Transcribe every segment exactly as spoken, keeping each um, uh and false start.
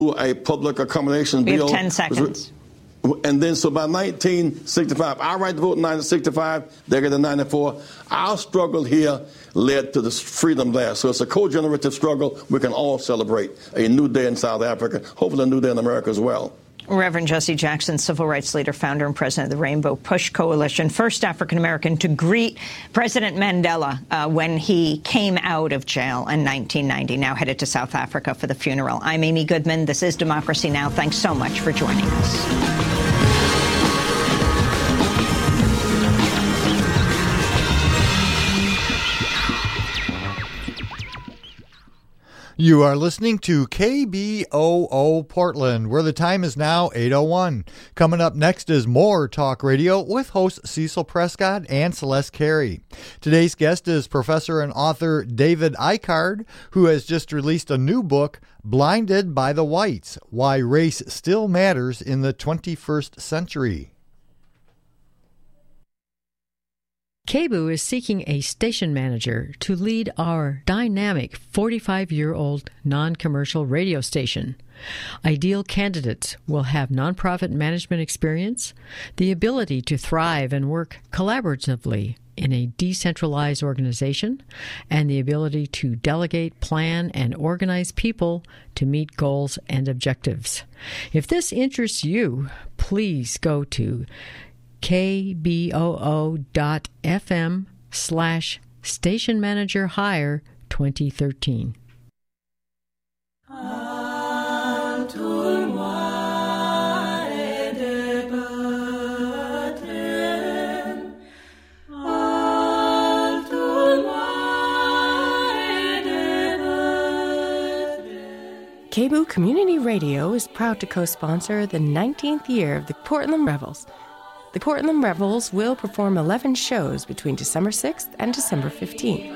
a public accommodation we bill. We have ten seconds. And then, so by nineteen sixty-five, our right to vote in nineteen sixty-five, they get in ninety-four. Our struggle here led to this freedom there. So it's a co-generative struggle. We can all celebrate a new day in South Africa, hopefully a new day in America as well. Reverend Jesse Jackson, civil rights leader, founder and president of the Rainbow Push Coalition, first African-American to greet President Mandela uh, when he came out of jail in nineteen ninety, now headed to South Africa for the funeral. I'm Amy Goodman. This is Democracy Now! Thanks so much for joining us. You are listening to K B O O Portland, where the time is now eight oh one. Coming up next is more Talk Radio with hosts Cecil Prescott and Celeste Carey. Today's guest is professor and author David Icard, who has just released a new book, Blinded by the Whites: Why Race Still Matters in the twenty-first Century. K B O O is seeking a station manager to lead our dynamic forty-five-year-old non-commercial radio station. Ideal candidates will have nonprofit management experience, the ability to thrive and work collaboratively in a decentralized organization, and the ability to delegate, plan, and organize people to meet goals and objectives. If this interests you, please go to kboo.fm slash station manager hire 2013. K B O O Community Radio is proud to co-sponsor the nineteenth year of the Portland Revels. The Portland Revels will perform eleven shows between December sixth and December fifteenth.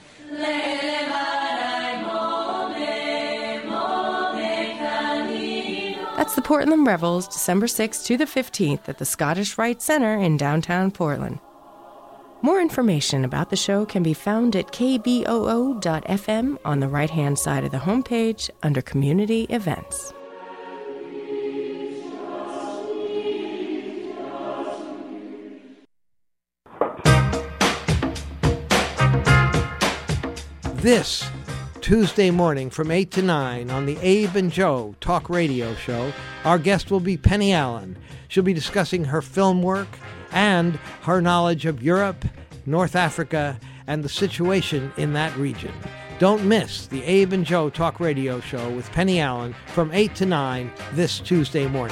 That's the Portland Revels, December sixth to the fifteenth at the Scottish Rite Center in downtown Portland. More information about the show can be found at k b o o dot f m on the right-hand side of the homepage under Community Events. This Tuesday morning from eight to nine on the Abe and Joe Talk Radio Show, our guest will be Penny Allen. She'll be discussing her film work and her knowledge of Europe, North Africa, and the situation in that region. Don't miss the Abe and Joe Talk Radio Show with Penny Allen from eight to nine this Tuesday morning.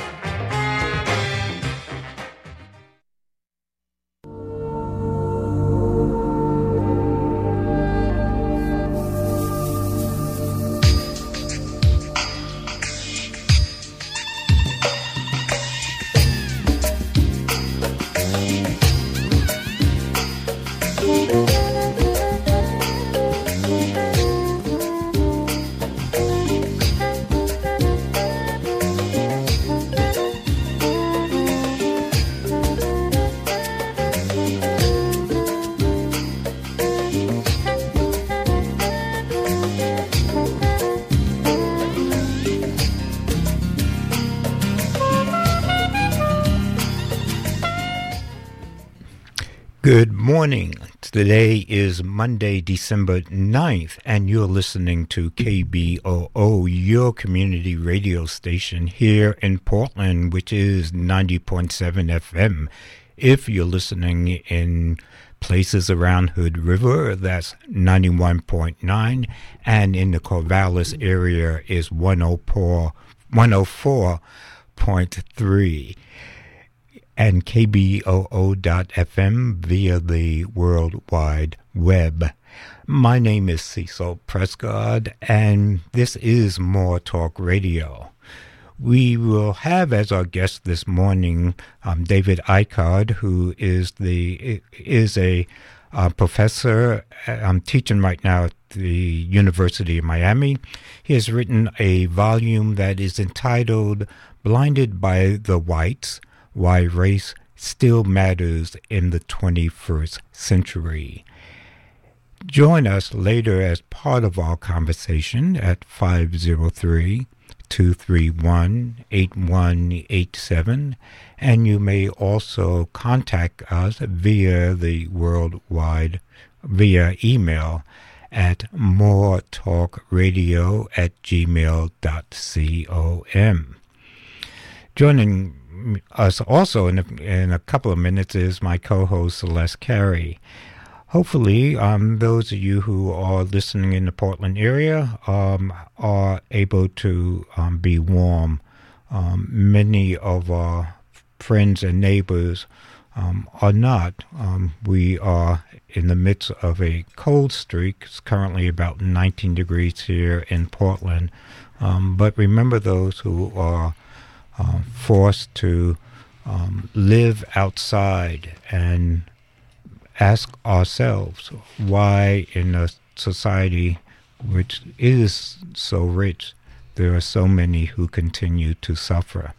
Good morning. Today is Monday, December ninth, and you're listening to K B O O, your community radio station here in Portland, which is ninety point seven F M. If you're listening in places around Hood River, that's ninety-one point nine, and in the Corvallis area is one oh four point three. And K B O O dot F M via the World Wide Web. My name is Cecil Prescott, and this is More Talk Radio. We will have as our guest this morning um, David Icard, who is the is a uh, professor. I'm teaching right now at the University of Miami. He has written a volume that is entitled "Blinded by the Whites: Why Race Still Matters in the twenty-first Century." Join us later as part of our conversation at five oh three, two three one, eight one eight seven, and you may also contact us via the worldwide, via email at moretalkradio at gmail dot com. Joining us also in a, in a couple of minutes is my co-host Celeste Carey. Hopefully, um, those of you who are listening in the Portland area um, are able to um, be warm. Um, many of our friends and neighbors um, are not. Um, we are in the midst of a cold streak. It's currently about nineteen degrees here in Portland. Um, but remember those who are uh, forced to um, live outside, and ask ourselves why in a society which is so rich, there are so many who continue to suffer.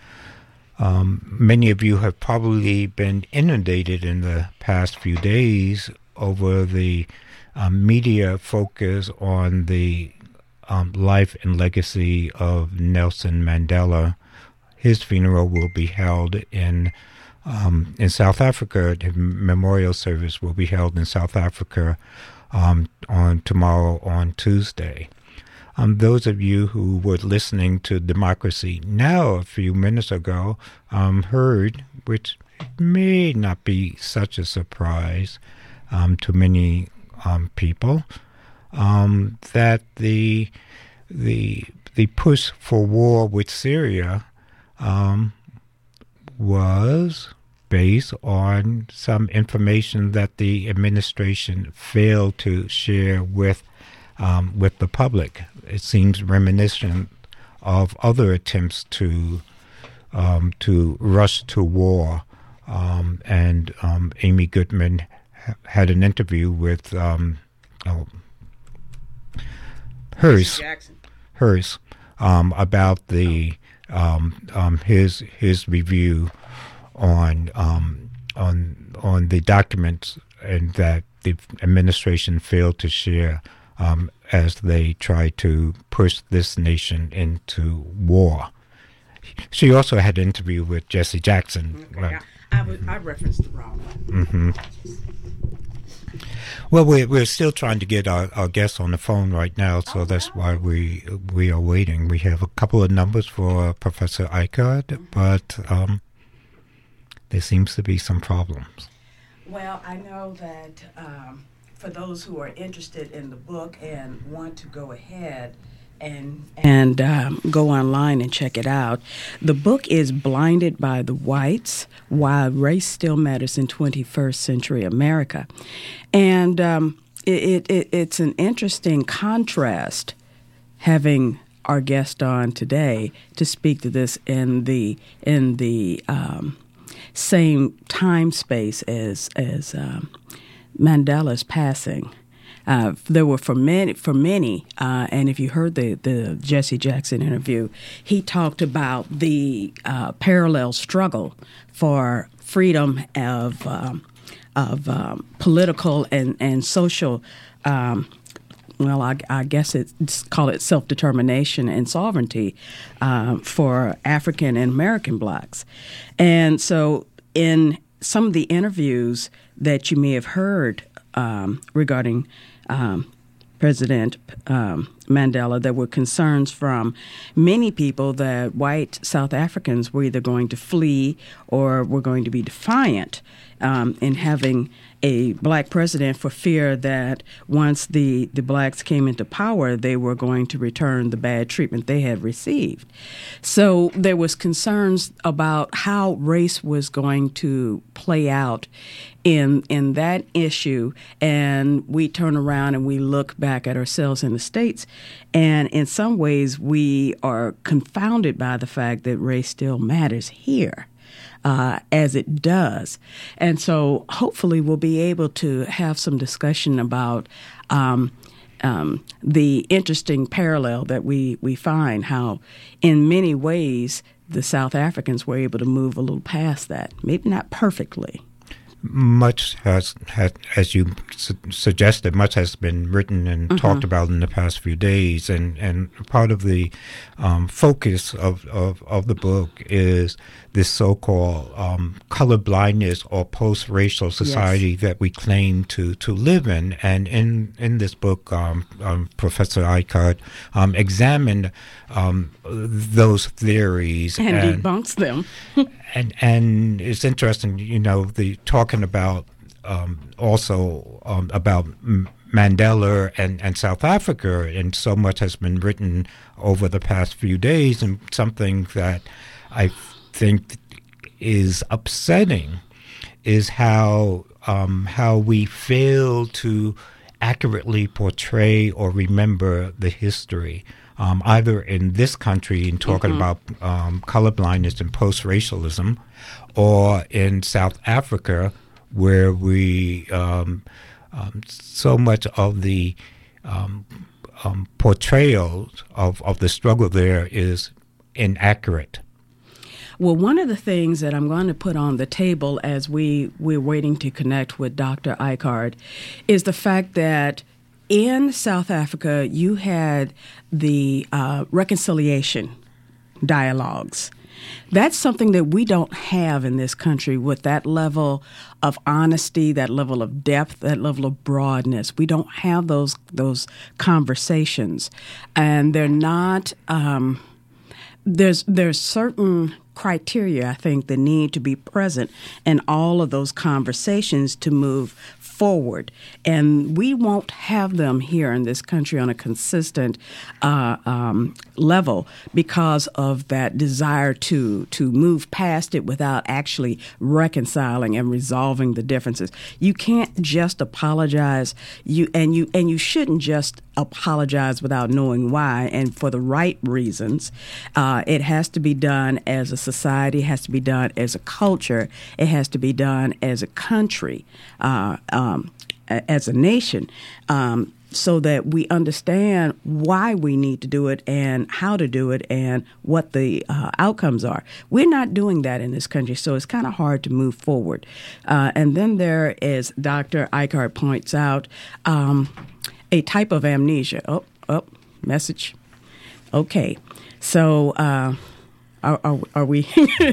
Um, many of you have probably been inundated in the past few days over the um, media focus on the um, life and legacy of Nelson Mandela. His funeral will be held in Um, in South Africa. The memorial service will be held in South Africa um, on tomorrow, on Tuesday. Um, those of you who were listening to Democracy Now! A few minutes ago um, heard, which may not be such a surprise um, to many um, people, um, that the the the push for war with Syria um, was based on some information that the administration failed to share with um, with the public. It seems reminiscent of other attempts to um, to rush to war. Um, and um, Amy Goodman ha- had an interview with um, oh, hers, hers um, about the um, um, his his review on um, on on the documents and that the administration failed to share um, as they try to push this nation into war. She also had an interview with Jesse Jackson. Okay, right? I, I, I referenced the wrong one. Mm-hmm. Well, we're, we're still trying to get our, our guests on the phone right now, so oh, that's wow. why we we are waiting. We have a couple of numbers for Professor Eichhardt, mm-hmm. but um, there seems to be some problems. Well, I know that um, for those who are interested in the book and want to go ahead and and um, go online and check it out, the book is Blinded by the Whites, Why Race Still Matters in twenty-first Century America. And um, it, it, it's an interesting contrast having our guest on today to speak to this in the in the um, same time space as as um, Mandela's passing. Uh, there were for many, for many, uh, and if you heard the, the Jesse Jackson interview, he talked about the uh, parallel struggle for freedom of um, of um, political and and social. Um, well, I, I guess it's call it self-determination and sovereignty uh, for African and American blacks, and so in some of the interviews that you may have heard um, regarding Um, President um, Mandela, there were concerns from many people that white South Africans were either going to flee or were going to be defiant um, in having a black president for fear that once the, the blacks came into power, they were going to return the bad treatment they had received. So there was concerns about how race was going to play out in in that issue, and we turn around and we look back at ourselves in the States, and in some ways we are confounded by the fact that race still matters here. Uh, as it does. And so hopefully we'll be able to have some discussion about um, um, the interesting parallel that we, we find, how in many ways the South Africans were able to move a little past that. Maybe not perfectly, much has, has as you su- suggested, much has been written and mm-hmm. talked about in the past few days, and, and part of the um, focus of, of, of the book is this so-called um, color blindness or post-racial society yes. that we claim to, to live in. And in, in this book, um, um, Professor Eichart um, examined um, those theories and, and debunks them. And and it's interesting, you know, the talking about um, also um, about Mandela and, and South Africa, and so much has been written over the past few days, and something that I think is upsetting is how um, how we fail to accurately portray or remember the history. Um, either in this country in talking mm-hmm. about um, colorblindness and post-racialism, or in South Africa, where we um, um, so much of the um, um, portrayal of, of the struggle there is inaccurate. Well, one of the things that I'm going to put on the table as we, we're waiting to connect with Doctor Eichart is the fact that in South Africa, you had the uh, reconciliation dialogues. That's something that we don't have in this country with that level of honesty, that level of depth, that level of broadness. We don't have those those conversations, and they're not. Um, there's there's certain criteria, I think, that need to be present in all of those conversations to move forward, and we won't have them here in this country on a consistent uh, um, level because of that desire to to move past it without actually reconciling and resolving the differences. You can't just apologize, you and you and you shouldn't just apologize without knowing why and for the right reasons. Uh, it has to be done as a society, it has to be done as a culture, it has to be done as a country. Uh, um, as a nation, um, so that we understand why we need to do it and how to do it and what the uh, outcomes are. We're not doing that in this country, so it's kind of hard to move forward. Uh, and then there is, Doctor Eichart points out, um, a type of amnesia. Oh, oh, message. Okay, so uh, are, are, are we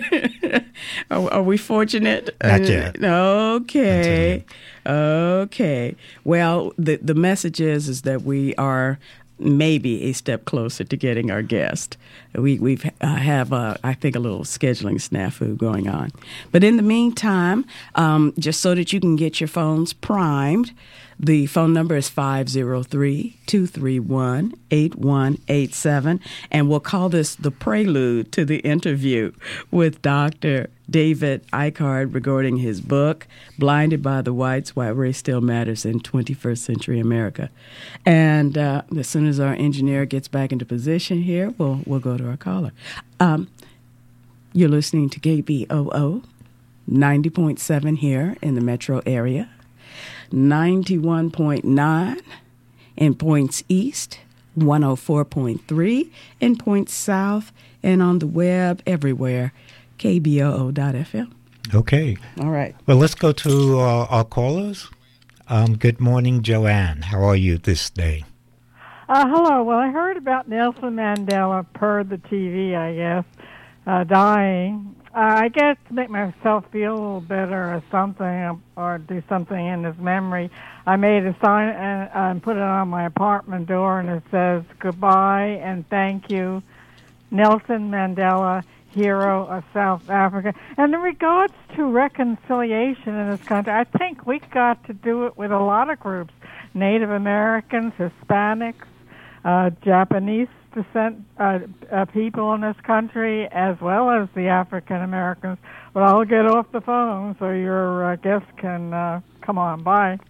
are, are we fortunate? Not yet. Okay. Okay. Well, the the message is is that we are maybe a step closer to getting our guest. We we've uh, have uh, I think a little scheduling snafu going on, but in the meantime, um, just so that you can get your phones primed. The phone number is five oh three, two three one, eight one eight seven, and we'll call this the prelude to the interview with Doctor David Eichart regarding his book, Blinded by the Whites, Why Race Still Matters in twenty-first Century America. And uh, as soon as our engineer gets back into position here, we'll, we'll go to our caller. Um, you're listening to K B O O, ninety point seven here in the metro area. ninety-one point nine in Points East, one oh four point three in Points South, and on the web everywhere, K B O O dot F M. Okay. All right. Well, let's go to uh, our callers. Um, good morning, Joanne. How are you this day? Uh, hello. Well, I heard about Nelson Mandela per the T V, I guess, uh, dying. Uh, I guess to make myself feel a little better or something, or do something in his memory, I made a sign and, uh, and put it on my apartment door, and it says, "Goodbye and thank you, Nelson Mandela, hero of South Africa." And in regards to reconciliation in this country, I think we got to do it with a lot of groups, Native Americans, Hispanics, uh, Japanese descent uh, uh, people in this country, as well as the African Americans. But I'll get off the phone so your uh, guest can uh, come on by.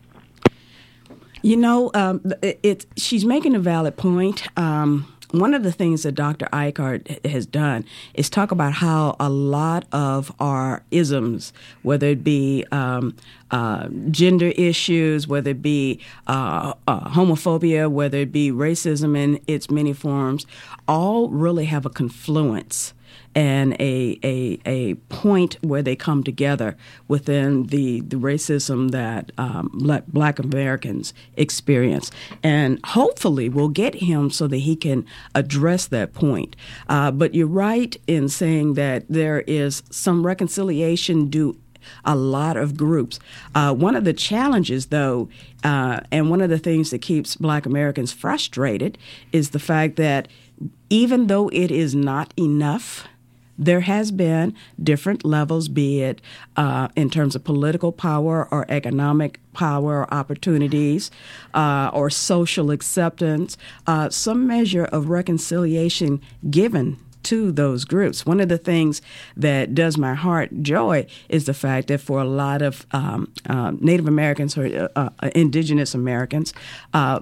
You know, um, it, it, she's making a valid point. Um, one of the things that Doctor Eichart has done is talk about how a lot of our isms, whether it be um, uh, gender issues, whether it be uh, uh, homophobia, whether it be racism in its many forms, all really have a confluence and a a a point where they come together within the, the racism that um, black, black Americans experience. And hopefully we'll get him so that he can address that point. Uh, but you're right in saying that there is some reconciliation due a lot of groups. Uh, one of the challenges, though, uh, and one of the things that keeps black Americans frustrated is the fact that even though it is not enough, there has been different levels, be it uh, in terms of political power or economic power or opportunities uh, or social acceptance, uh, some measure of reconciliation given to those groups. One of the things that does my heart joy is the fact that for a lot of um, uh, Native Americans or uh, uh, indigenous Americans, uh,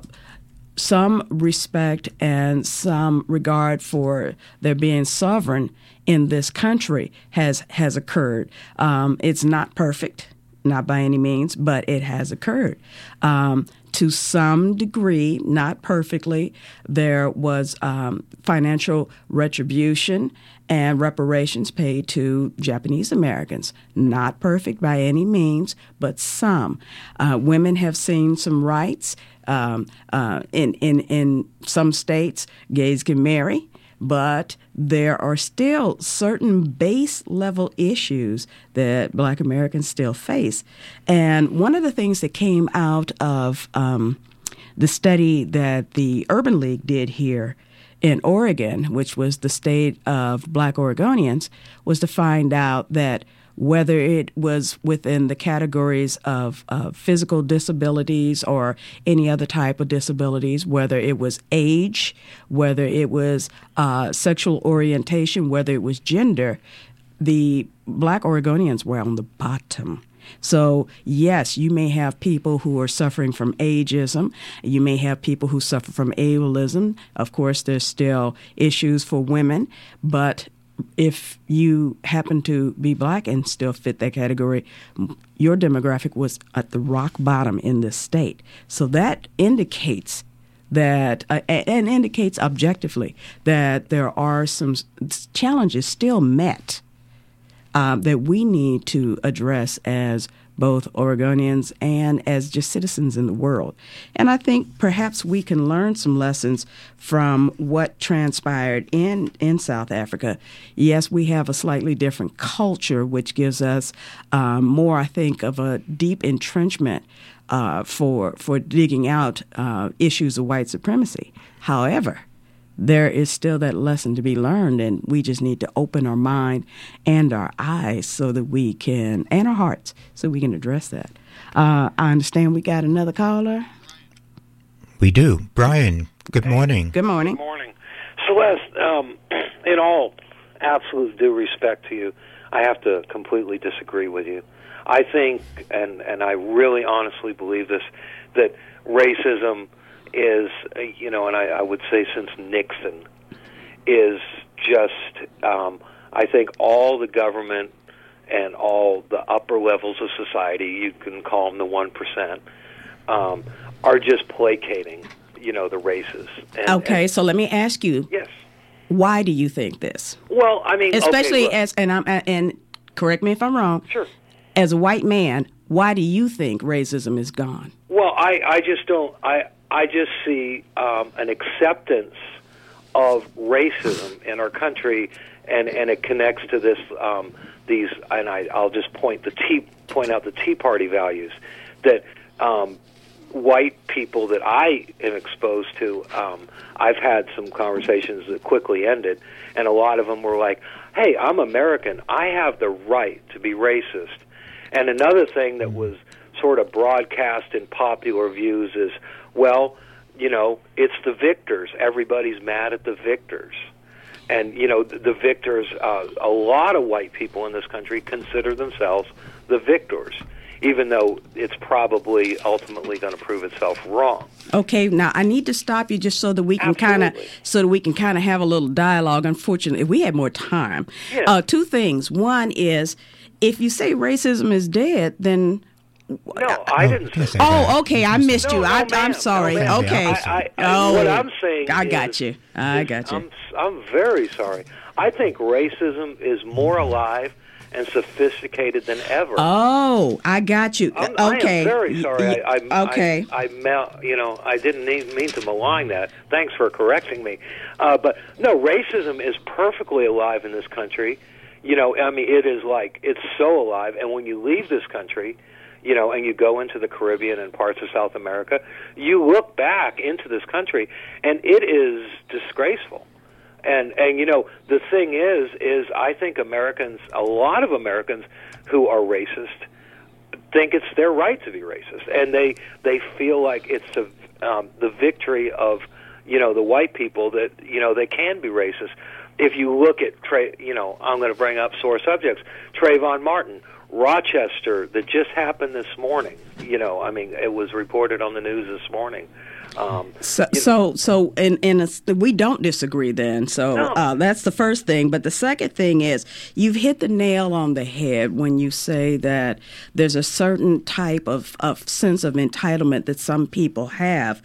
some respect and some regard for their being sovereign in this country has has occurred. Um, it's not perfect, not by any means, but it has occurred. Um, to some degree, not perfectly, there was um, financial retribution and reparations paid to Japanese Americans. Not perfect by any means, but some. Uh, women have seen some rights. Um, uh, in, in, in some states, gays can marry, but there are still certain base level issues that black Americans still face. And one of the things that came out of um, the study that the Urban League did here in Oregon, which was the state of black Oregonians, was to find out that whether it was within the categories of uh, physical disabilities or any other type of disabilities, whether it was age, whether it was uh, sexual orientation, whether it was gender, the black Oregonians were on the bottom. So, yes, you may have people who are suffering from ageism. You may have people who suffer from ableism. Of course, there's still issues for women, but if you happen to be black and still fit that category, your demographic was at the rock bottom in this state. So that indicates that, uh, and indicates objectively that there are some challenges still met uh, that we need to address as both Oregonians and as just citizens in the world. And I think perhaps we can learn some lessons from what transpired in, in South Africa. Yes, we have a slightly different culture, which gives us um, more, I think, of a deep entrenchment uh, for, for digging out uh, issues of white supremacy. However, there is still that lesson to be learned, and we just need to open our mind and our eyes so that we can, and our hearts, so we can address that. Uh, I understand we got another caller. We do. Brian, good morning. Good morning. Good morning. Celeste, um, in all absolute due respect to you, I have to completely disagree with you. I think, and, and I really honestly believe this, that racism is, you know, and I, I would say since Nixon, is just, um, I think all the government and all the upper levels of society, you can call them the one percent, um, are just placating, you know, the races. And, okay, and, so let me ask you. Yes. Why do you think this? Well, I mean, especially okay, as, and I'm, and correct me if I'm wrong. Sure. As a white man, why do you think racism is gone? Well, I, I just don't, I, I just see um, an acceptance of racism in our country, and, and it connects to this, um, these, and I, I'll just point the tea, point out the Tea Party values, that um, white people that I am exposed to, um, I've had some conversations that quickly ended, and a lot of them were like, hey, I'm American, I have the right to be racist. And another thing that was sort of broadcast in popular views is, well, you know, it's the victors. Everybody's mad at the victors. And, you know, the, the victors, uh, a lot of white people in this country consider themselves the victors, even though it's probably ultimately going to prove itself wrong. Okay, now I need to stop you just so that we can kind of so that we can kind of have a little dialogue. Unfortunately, if we had more time, yeah. uh, two things. One is, if you say racism is dead, then no, I didn't say that. Oh, okay, I missed no, you. No, I, ma'am. I'm sorry. No, okay. I, I, I, oh, what I'm saying I is, got you. I got you. I'm, I'm very sorry. I think racism is more alive and sophisticated than ever. Oh, I got you. I'm, okay. I am very sorry. I, I, okay. I, I, mal, you know, I didn't mean, mean to malign that. Thanks for correcting me. Uh, but no, racism is perfectly alive in this country. You know, I mean, it is like, it's so alive. And when you leave this country, you know, and you go into the Caribbean and parts of South America, you look back into this country, and it is disgraceful. And, and you know, the thing is, is I think Americans, a lot of Americans who are racist, think it's their right to be racist. And they, they feel like it's the, um, the victory of, you know, the white people that, you know, they can be racist. If you look at, Tra- you know, I'm going to bring up sore subjects, Trayvon Martin, Rochester, that just happened this morning. You know, I mean, it was reported on the news this morning. Um, so, so, so, in in a, we don't disagree then. So no. uh, that's the first thing. But the second thing is, you've hit the nail on the head when you say that there's a certain type of, of sense of entitlement that some people have,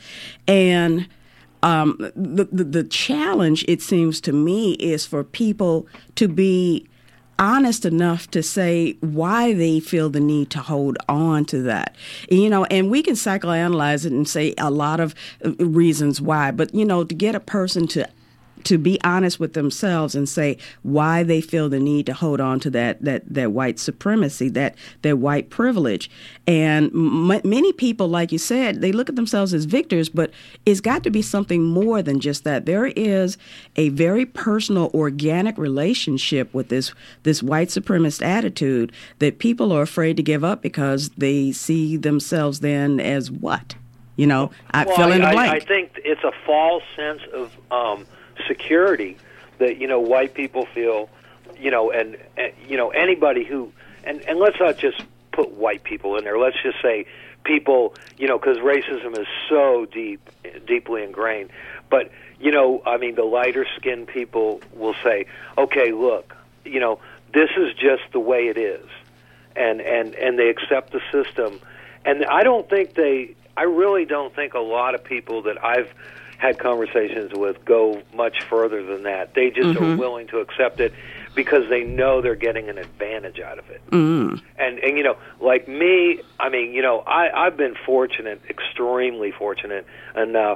and um, the, the the challenge, it seems to me, is for people to be honest enough to say why they feel the need to hold on to that. You know, and we can psychoanalyze it and say a lot of reasons why, but, you know, to get a person to to be honest with themselves and say why they feel the need to hold on to that that, that white supremacy, that, that white privilege. And m- many people, like you said, they look at themselves as victors, but it's got to be something more than just that. There is a very personal, organic relationship with this this white supremacist attitude that people are afraid to give up because they see themselves then as what? You know, I well, fill in the I, blank. I think it's a false sense of um, security that, you know, white people feel, you know, and, and you know, anybody who, and, and let's not just put white people in there. Let's just say people, you know, because racism is so deep, deeply ingrained. But, you know, I mean, the lighter-skinned people will say, okay, look, you know, this is just the way it is. And, and, and they accept the system. And I don't think they, I really don't think a lot of people that I've had conversations with go much further than that. They just mm-hmm. are willing to accept it because they know they're getting an advantage out of it. Mm. And, and, you know, like me, I mean, you know, I, I've been fortunate, extremely fortunate enough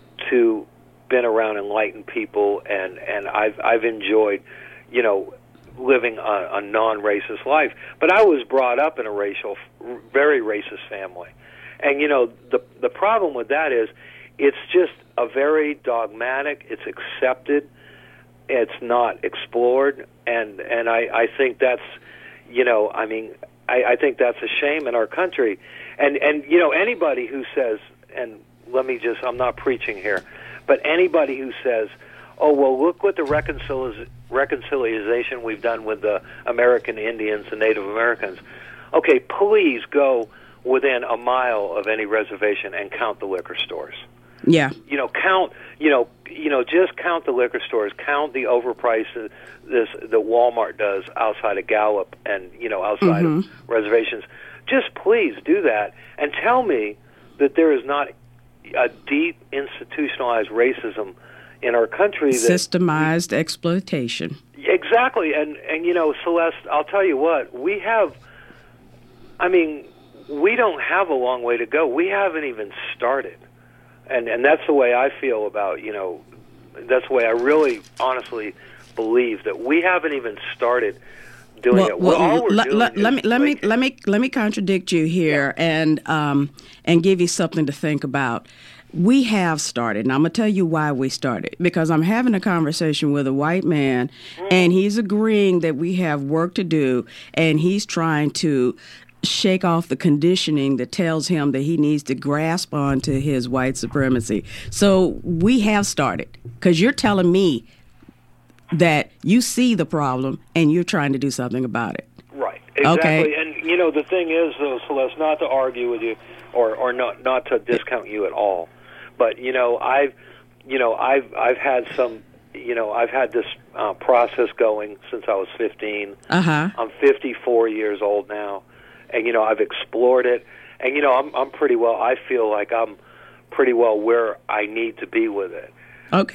to been around enlightened people, and, and I've, I've enjoyed, you know, living a, a non-racist life. But I was brought up in a racial, very racist family. And, you know, the the problem with that is it's just a very dogmatic, it's accepted, it's not explored, and, and I, I think that's, you know, I mean, I, I think that's a shame in our country. And, and, you know, anybody who says, and let me just, I'm not preaching here, but anybody who says, oh, well, look what the reconcili- reconciliation we've done with the American Indians and Native Americans. Okay, please go within a mile of any reservation and count the liquor stores. Yeah. You know, count, you know, you know, just count the liquor stores, count the overprices this that Walmart does outside of Gallup and, you know, outside mm-hmm. of reservations. Just please do that and tell me that there is not a deep institutionalized racism in our country. That Systemized we, exploitation. Exactly. And, and, you know, Celeste, I'll tell you what, we have, I mean, we don't have a long way to go. We haven't even started. And and that's the way I feel about, you know, that's the way I really honestly believe that we haven't even started doing well, it. Well, all we're let, doing let, let me let me making... let me let me contradict you here yeah. and um and give you something to think about. We have started, and I'm going to tell you why we started. Because I'm having a conversation with a white man, mm. and he's agreeing that we have work to do, and he's trying to shake off the conditioning that tells him that he needs to grasp onto his white supremacy. So we have started, because you're telling me that you see the problem and you're trying to do something about it. Right, exactly. Okay. And, you know, the thing is, though, Celeste, not to argue with you or, or not, not to discount you at all, but, you know, I've, you know, I've, I've had some, you know, I've had this uh, process going since I was fifteen. Uh-huh. I'm fifty-four years old now. And, you know, I've explored it. And, you know, I'm I'm pretty well, I feel like I'm pretty well where I need to be with it. Okay.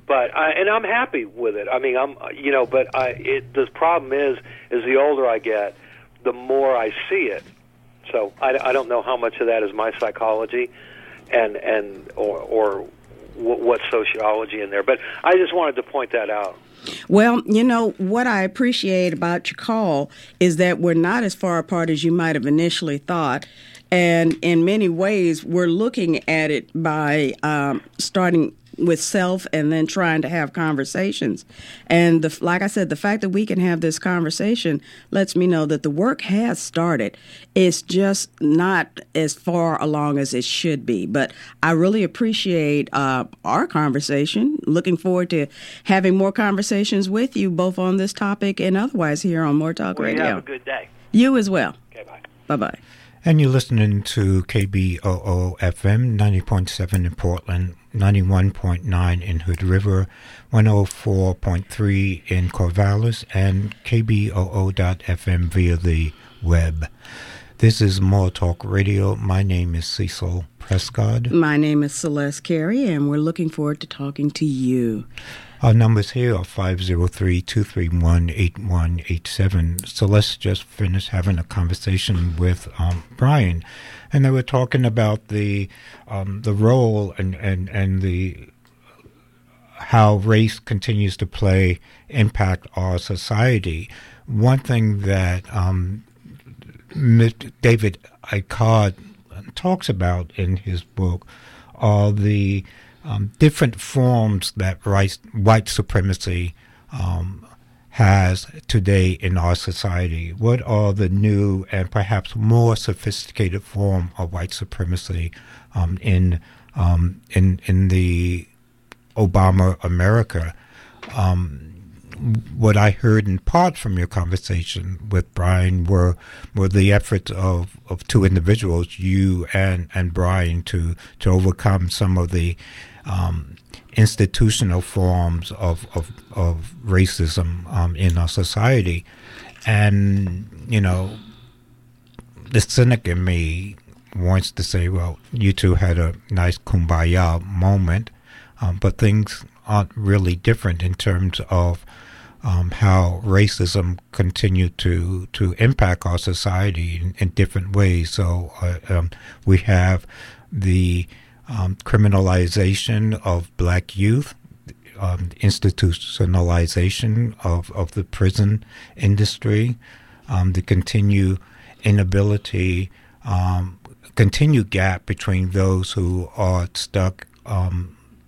But I, and I'm happy with it. I mean, I'm you know, but I it the problem is is the older I get, the more I see it. So I, I don't know how much of that is my psychology, and and or or w- what sociology in there. But I just wanted to point that out. Well, you know, what I appreciate about your call is that we're not as far apart as you might have initially thought. And in many ways, we're looking at it by um, starting with self and then trying to have conversations. And the, like I said, the fact that we can have this conversation lets me know that the work has started. It's just not as far along as it should be. But I really appreciate uh, our conversation. Looking forward to having more conversations with you, both on this topic and otherwise here on More Talk well, Radio. You have a good day. You as well. Okay, bye. Bye-bye. And you're listening to K B O O F M, ninety point seven in Portland, ninety-one point nine in Hood River, one oh four point three in Corvallis, and K B O O dot F M via the web. This is More Talk Radio. My name is Cecil Prescott. My name is Celeste Carey, and we're looking forward to talking to you. Our numbers here are five oh three, two three one, eight one eight seven. Celeste just finished having a conversation with um, Brian, and they were talking about the um, the role and, and, and the how race continues to play, impact our society. One thing that um, David Icahn talks about in his book are the Um, different forms that white, white supremacy um, has today in our society. What are the new and perhaps more sophisticated form of white supremacy um, in um, in in the Obama America? Um, what I heard in part from your conversation with Brian were were the efforts of, of two individuals, you and, and Brian, to to overcome some of the um, institutional forms of of, of racism um, in our society. And, you know, the cynic in me wants to say, well, you two had a nice kumbaya moment, um, but things aren't really different in terms of Um, how racism continued to, to impact our society in, in different ways. So uh, um, we have the um, criminalization of black youth, um, institutionalization of, of the prison industry, um, the continued inability, um, continued gap between those who are stuck um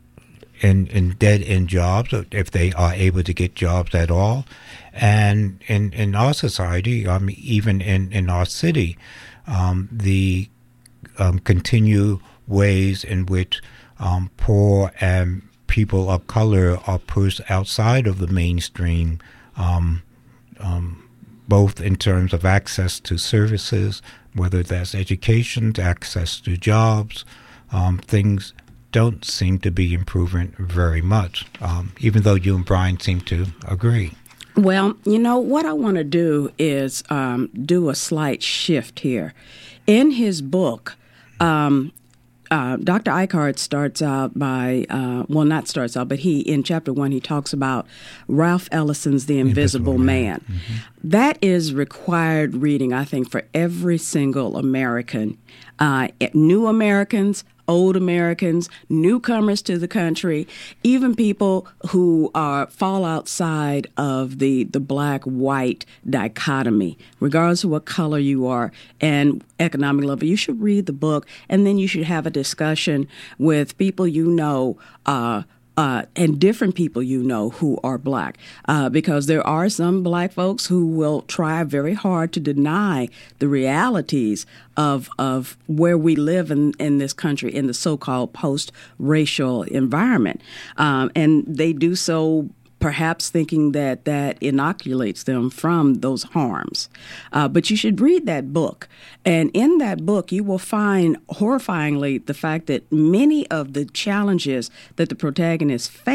In, in dead-end jobs, if they are able to get jobs at all. And in, in our society, um, even in, in our city, um, the um, continued ways in which um, poor and people of color are pushed outside of the mainstream, um, um, both in terms of access to services, whether that's education, access to jobs, um, things don't seem to be improving very much, um, even though you and Brian seem to agree. Well, you know, what I want to do is um, do a slight shift here. In his book, um, uh, Doctor Icahn starts out by, uh, well, not starts out, but he, in chapter one, he talks about Ralph Ellison's The Invisible, Invisible Man. Man. Mm-hmm. That is required reading, I think, for every single American, uh, new Americans, old Americans, newcomers to the country, even people who are fall outside of the, the black-white dichotomy, regardless of what color you are and economic level. You should read the book, and then you should have a discussion with people you know, uh, Uh, and different people you know who are black, uh, because there are some black folks who will try very hard to deny the realities of of where we live in, in this country in the so-called post-racial environment. Um, and they do so perhaps thinking that that inoculates them from those harms. Uh, but you should read that book. And in that book, you will find horrifyingly the fact that many of the challenges that the protagonists face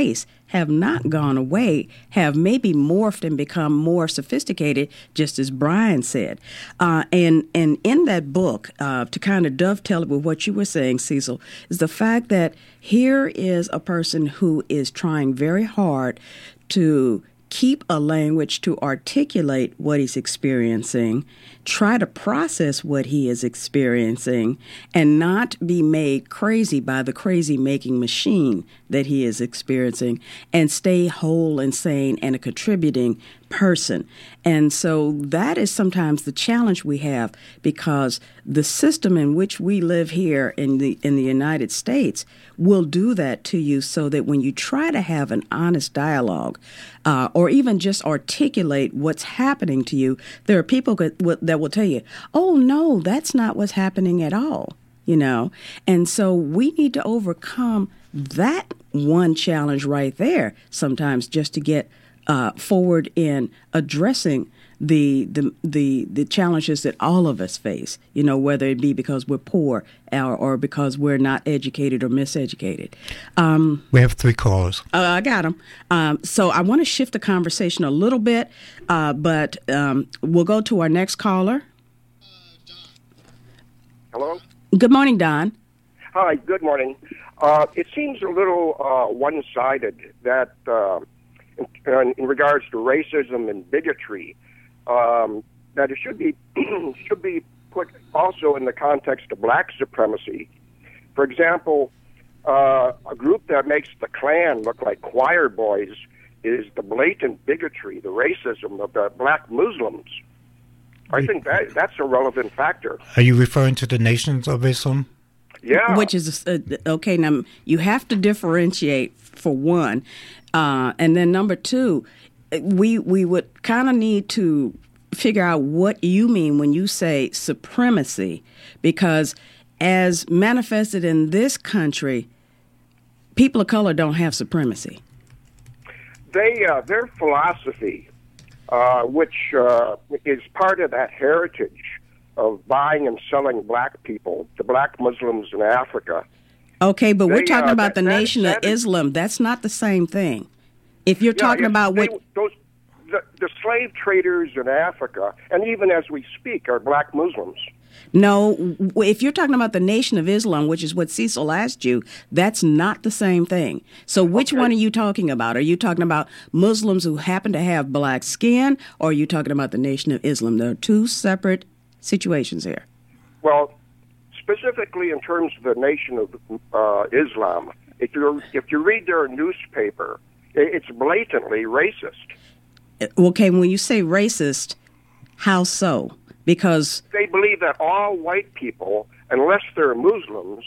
have not gone away, have maybe morphed and become more sophisticated, just as Brian said. Uh, and, and in that book, uh, to kind of dovetail it with what you were saying, Cecil, is the fact that here is a person who is trying very hard to keep a language to articulate what he's experiencing, try to process what he is experiencing, and not be made crazy by the crazy-making machine that he is experiencing, and stay whole and sane and a contributing person. And so that is sometimes the challenge we have, because the system in which we live here in the in the United States will do that to you, so that when you try to have an honest dialogue uh, or even just articulate what's happening to you, there are people that will tell you, oh, no, that's not what's happening at all, you know. And so we need to overcome that one challenge right there sometimes, just to get uh, forward in addressing the, the the the challenges that all of us face, you know, whether it be because we're poor or, or because we're not educated or miseducated. Um, we have three callers. Uh, I got them. Um, so I want to shift the conversation a little bit, uh, but um, we'll go to our next caller. Hello? Good morning, Don. Hi, good morning. Uh, it seems a little uh, one-sided that uh, in, in regards to racism and bigotry, um, that it should be should be put also in the context of black supremacy. For example, uh, a group that makes the Klan look like choir boys is the blatant bigotry, the racism of the black Muslims. I think that that's a relevant factor. Are you referring to the Nations of Islam? Yeah. Which is, uh, okay, now you have to differentiate, for one. Uh, and then number two, we, we would kind of need to figure out what you mean when you say supremacy, because as manifested in this country, people of color don't have supremacy. They, uh, their philosophy, uh, which uh, is part of that heritage of buying and selling black people, the black Muslims in Africa. Okay, but they, we're talking uh, about that, the that, Nation that of is, Islam. That's not the same thing. If you're yeah, talking about they, what... Those, the, the slave traders in Africa, and even as we speak, are black Muslims. No, if you're talking about the Nation of Islam, which is what Cecil asked you, that's not the same thing. So which okay. one are you talking about? Are you talking about Muslims who happen to have black skin, or are you talking about the Nation of Islam? There are two separate situations here. Well, specifically in terms of the Nation of uh, Islam, if you if you read their newspaper, it's blatantly racist. Okay, when you say racist, how so? Because they believe that all white people, unless they're Muslims,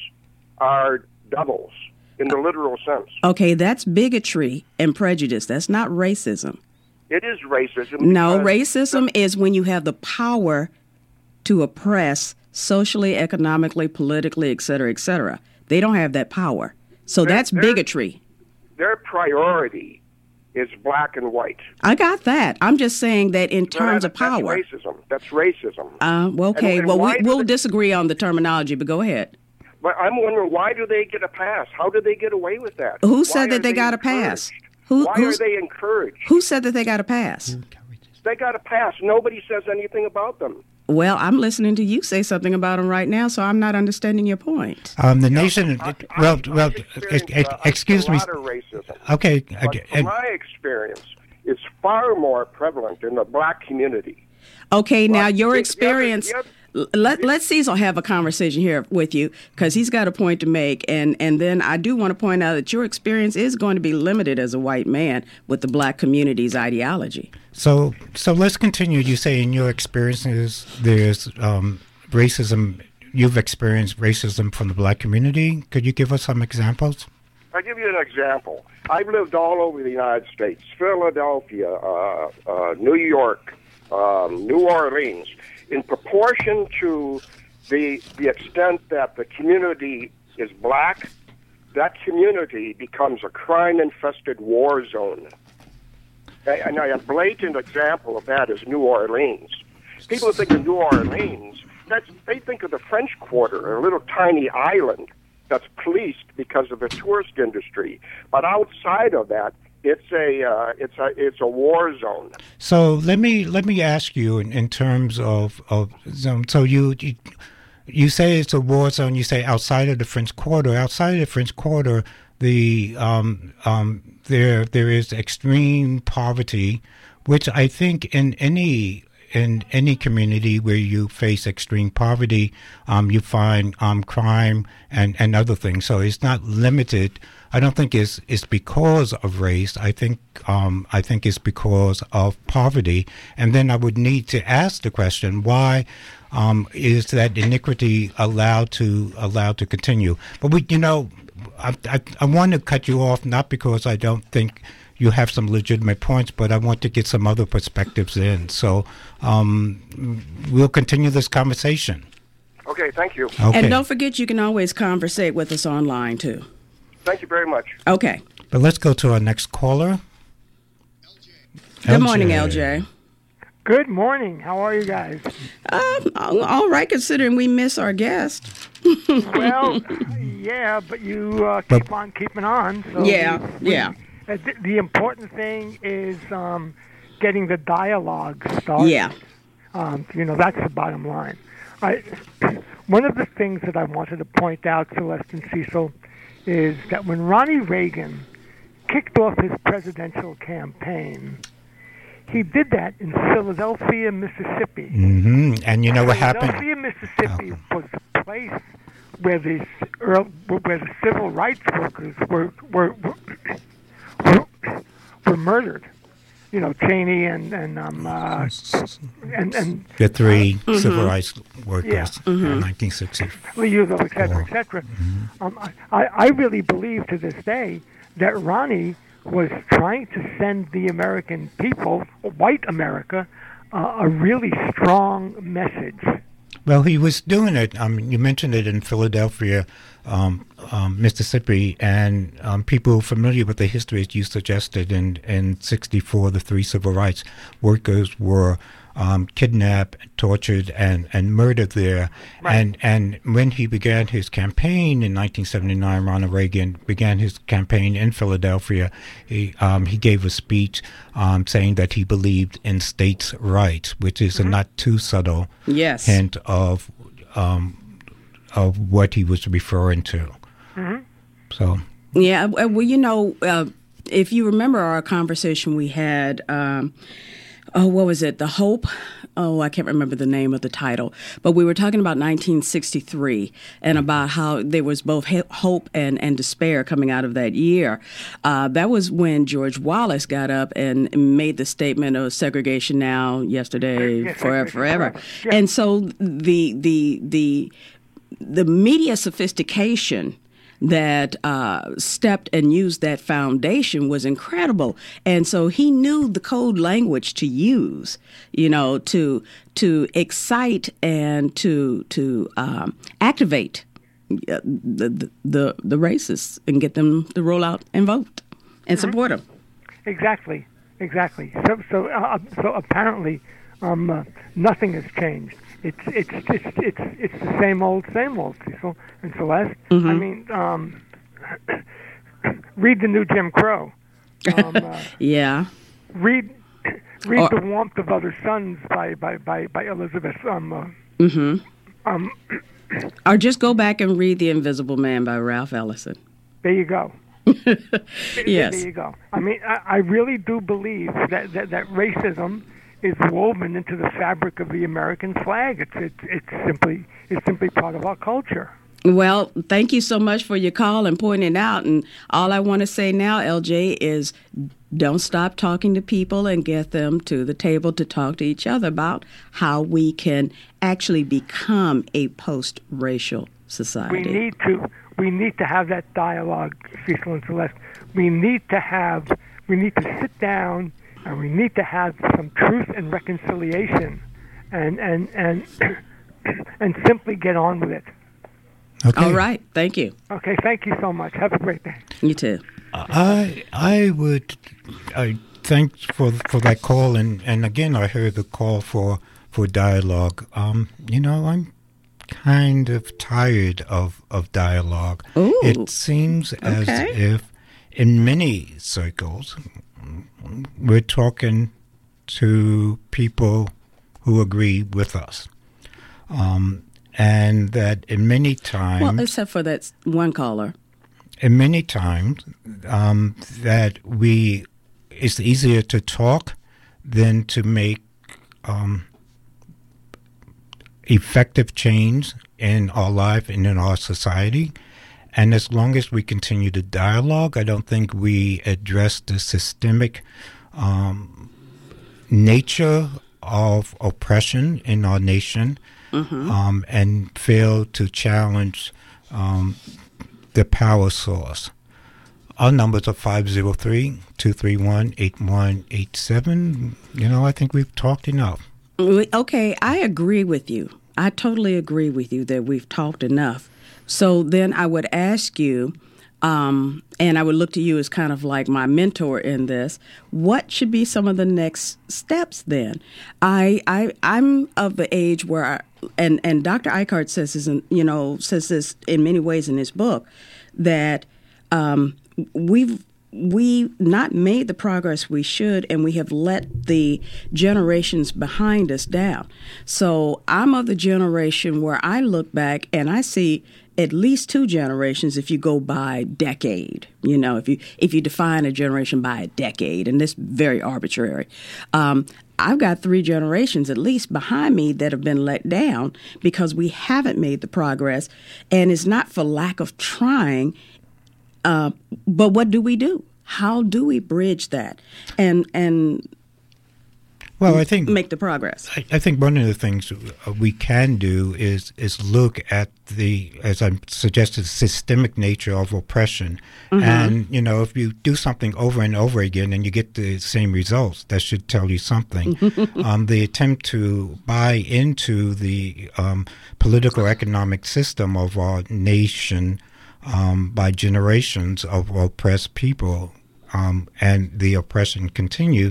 are doubles in the literal sense. Okay, that's bigotry and prejudice. That's not racism. It is racism. No, racism is when you have the power to oppress socially, economically, politically, et cetera, et cetera. They don't have that power. So their, that's their, bigotry. Their priority is black and white. I got that. I'm just saying that in terms that, of power. That's racism. That's racism. Uh, well, okay, and, and well, we, we'll they, disagree on the terminology, but go ahead. But I'm wondering, why do they get a pass? How do they get away with that? Who why said that they, they got encouraged? a pass? Who, why are they encouraged? Who said that they got a pass? They got a pass. Nobody says anything about them. Well, I'm listening to you say something about them right now, so I'm not understanding your point. Um, the nation, I, well, well, uh, excuse me. A lot of racism. Okay. But from my experience, it's far more prevalent in the black community. Okay, now but your the, experience... The other, the other, Let let Cecil have a conversation here with you, because he's got a point to make, and and then I do want to point out that your experience is going to be limited as a white man with the black community's ideology. So so let's continue. You say in your experiences there's um, racism. You've experienced racism from the black community. Could you give us some examples? I'll give you an example. I've lived all over the United States: Philadelphia, uh, uh, New York, um, New Orleans. In proportion to the the extent that the community is black, that community becomes a crime-infested war zone. And a blatant example of that is New Orleans. People think of New Orleans, that's, they think of the French Quarter, a little tiny island that's policed because of the tourist industry. But outside of that, it's a uh, it's a it's a war zone. So let me let me ask you in, in terms of of um, so you, you you say it's a war zone. You say outside of the French Quarter. Outside of the French Quarter, the um, um, there there is extreme poverty, which I think in any in any community where you face extreme poverty, um, you find um, crime and, and other things. So it's not limited. I don't think it's, it's because of race. I think um, I think it's because of poverty. And then I would need to ask the question: why um, is that iniquity allowed to allowed to continue? But we, you know, I, I, I want to cut you off not because I don't think you have some legitimate points, but I want to get some other perspectives in. So um, we'll continue this conversation. Okay, thank you. Okay. And don't forget, you can always conversate with us online, too. Thank you very much. Okay. But let's go to our next caller. Good morning, L J. Good morning. How are you guys? Um, all right, considering we miss our guest. Well, yeah, but you uh, keep on keeping on. So yeah, we, yeah. Uh, th- the important thing is um, getting the dialogue started. Yeah. Um, you know, that's the bottom line. I, one of the things that I wanted to point out, Celeste and Cecil, is that when Ronnie Reagan kicked off his presidential campaign, he did that in Philadelphia, Mississippi. Mm-hmm. And you know what happened? Philadelphia, Mississippi oh. was the place where the where the civil rights workers were were were, were, were murdered. You know, Cheney and and um uh, and and the three uh, civil mm-hmm. rights workers yeah. mm-hmm. in nineteen sixty. et cetera, et cetera. Mm-hmm. Um, I I really believe to this day that Ronnie was trying to send the American people, white America, uh, a really strong message. Well, he was doing it. Um, you mentioned it in Philadelphia, um, um, Mississippi, and um, people familiar with the history, as you suggested, in in sixty-four, the three civil rights workers were um, kidnapped, tortured, and, and murdered there. Right. And and when he began his campaign in nineteen seventy-nine, Ronald Reagan began his campaign in Philadelphia. He um, he gave a speech um, saying that he believed in states' rights, which is mm-hmm. a not too subtle yes. hint of um, of what he was referring to. Mm-hmm. So yeah, well, you know, uh, if you remember our conversation we had. Um, Oh, what was it? The Hope? Oh, I can't remember the name of the title. But we were talking about nineteen sixty-three and about how there was both hope and, and despair coming out of that year. Uh, that was when George Wallace got up and made the statement of segregation now, yesterday, yes, forever, forever. Yes. And so the the the the media sophistication that uh, stepped and used that foundation was incredible. And so he knew the code language to use, you know, to to excite and to to um, activate the, the the the racists and get them to roll out and vote and mm-hmm. support them. Exactly, exactly. So so uh, so apparently um, uh, nothing has changed. It's it's it's it's it's the same old, same old, Cecil and Celeste. Mm-hmm. I mean, um, read the new Jim Crow. Um, uh, yeah. Read read or, The Warmth of Other Suns by by by, by Elizabeth. Um, uh, mm-hmm. um, or just go back and read The Invisible Man by Ralph Ellison. There you go. Yes. There you go. I mean, I, I really do believe that, that, that racism is woven into the fabric of the American flag. It's it's it's simply it's simply part of our culture. Well, thank you so much for your call and pointing it out. And all I want to say now, L J, is don't stop talking to people and get them to the table to talk to each other about how we can actually become a post-racial society. We need to we need to have that dialogue, Cecil and Celeste. We need to have we need to sit down. And we need to have some truth and reconciliation, and and and and simply get on with it. Okay. All right. Thank you. Okay. Thank you so much. Have a great day. You too. I I would I thank for for that call, and, and again I heard the call for for dialogue. Um, you know, I'm kind of tired of of dialogue. Ooh. It seems as okay. if in many circles, we're talking to people who agree with us. Um, and that in many times... Well, except for that one caller. In many times, um, that we... It's easier to talk than to make um, effective change in our life and in our society. And as long as we continue the dialogue, I don't think we address the systemic um, nature of oppression in our nation, mm-hmm. um, and fail to challenge um, the power source. Our numbers are five oh three, two three one, eight one eight seven. You know, I think we've talked enough. Okay, I agree with you. I totally agree with you that we've talked enough. So then I would ask you, um, and I would look to you as kind of like my mentor in this, what should be some of the next steps then? I, I, I'm of the age where, I, and, and Doctor Eichhardt says this, in, you know, says this in many ways in his book, that um, we've we not made the progress we should, and we have let the generations behind us down. So I'm of the generation where I look back and I see at least two generations if you go by decade. You know, if you if you define a generation by a decade, and this is very arbitrary. Um, I've got three generations at least behind me that have been let down because we haven't made the progress, and it's not for lack of trying. Uh, but what do we do? How do we bridge that and and well, I think make the progress? I, I think one of the things we can do is is look at the, as I suggested, systemic nature of oppression. Mm-hmm. And, you know, if you do something over and over again and you get the same results, that should tell you something. um, the attempt to buy into the um, political economic system of our nation Um, by generations of oppressed people, um, and the oppression continue,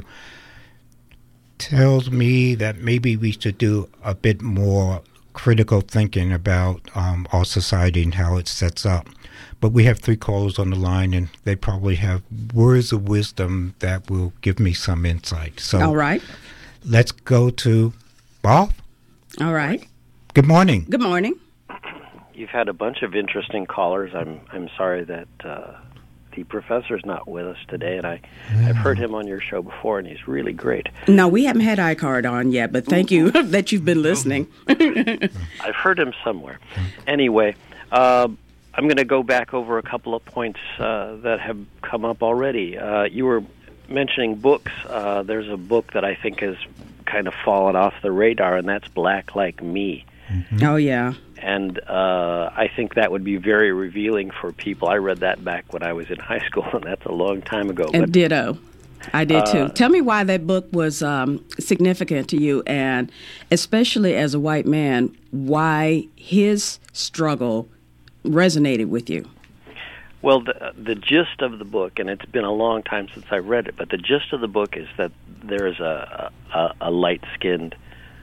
tells me that maybe we should do a bit more critical thinking about um, our society and how it sets up. But we have three callers on the line, and they probably have words of wisdom that will give me some insight. So, all right, let's go to Bob. All right. Good morning. Good morning. You've had a bunch of interesting callers. I'm I'm sorry that uh, the professor's not with us today, and I, yeah. I've heard him on your show before, and he's really great. No, we haven't had Eichhardt on yet, but thank you that you've been listening. I've heard him somewhere. Anyway, uh, I'm going to go back over a couple of points uh, that have come up already. Uh, you were mentioning books. Uh, there's a book that I think has kind of fallen off the radar, and that's Black Like Me. Mm-hmm. Oh, yeah. And uh, I think that would be very revealing for people. I read that back when I was in high school, and that's a long time ago. And but, ditto. I did, too. Uh, Tell me why that book was um, significant to you, and especially as a white man, why his struggle resonated with you. Well, the, the gist of the book, and it's been a long time since I read it, but the gist of the book is that there is a, a, a light-skinned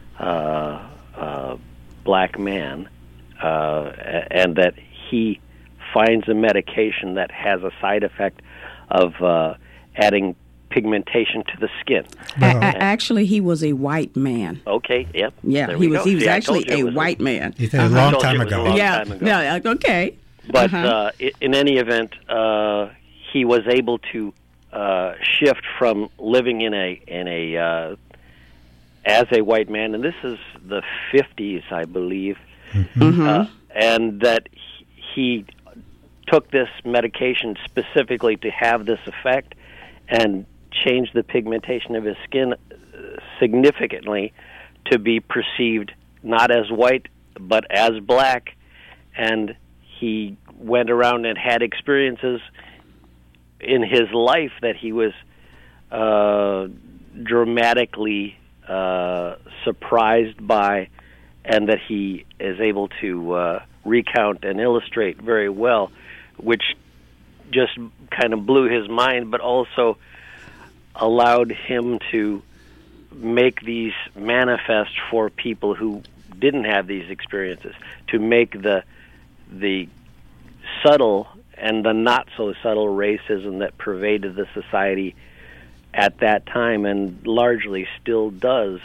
uh, uh, black man, Uh, and that he finds a medication that has a side effect of uh, adding pigmentation to the skin. A- actually, he was a white man. Okay, yep. Yeah, there he we was. go. He was See, actually a was white a, man. He did a long time ago. Long yeah, time ago. yeah. Okay. But uh-huh. uh, in any event, uh, he was able to uh, shift from living in a in a uh, as a white man, and this is the fifties, I believe. Mm-hmm. Uh, and that he took this medication specifically to have this effect and change the pigmentation of his skin significantly to be perceived not as white but as black. And he went around and had experiences in his life that he was uh, dramatically uh, surprised by, and that he is able to uh, recount and illustrate very well, which just kind of blew his mind, but also allowed him to make these manifest for people who didn't have these experiences, to make the the subtle and the not so subtle racism that pervaded the society at that time and largely still does,